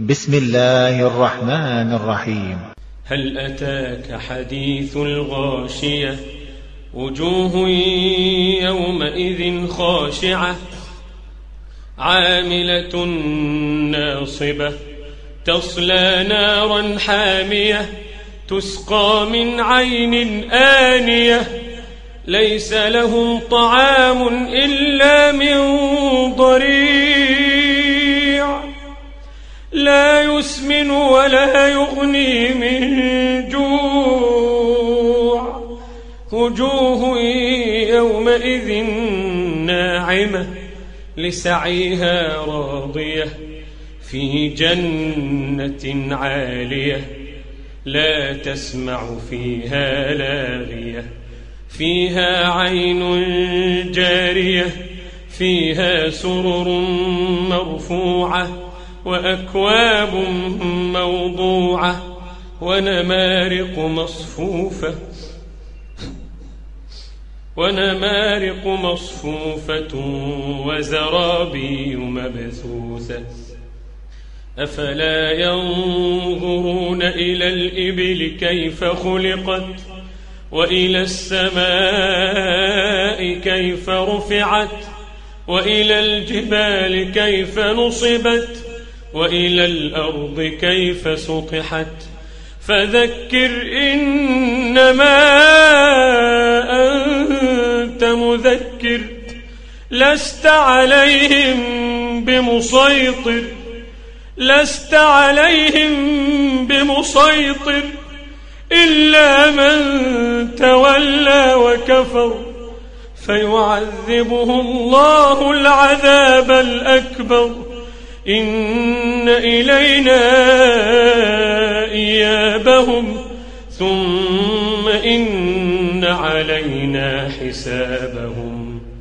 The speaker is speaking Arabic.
بسم الله الرحمن الرحيم. هل أتاك حديث الغاشية وجوه يومئذ خاشعة عاملة ناصبة تصلى نارا حامية تسقى من عين آنية ليس لهم طعام إلا من ضريع لا يسمن ولا يغني من جوع وجوه يومئذ ناعمة لسعيها راضية في جنة عالية لا تسمع فيها لاغية فيها عين جارية فيها سرر مرفوعة وأكواب موضوعة ونمارق مصفوفة وزرابي مبثوثة أفلا ينظرون إلى الإبل كيف خلقت وإلى السماء كيف رفعت وإلى الجبال كيف نصبت وإلى الأرض كيف سطحت فذكر إنما أنت مذكر لست عليهم بمسيطر إلا من تولى وكفر فيعذبه الله العذاب الأكبر إن إلينا إيابهم ثم إن علينا حسابهم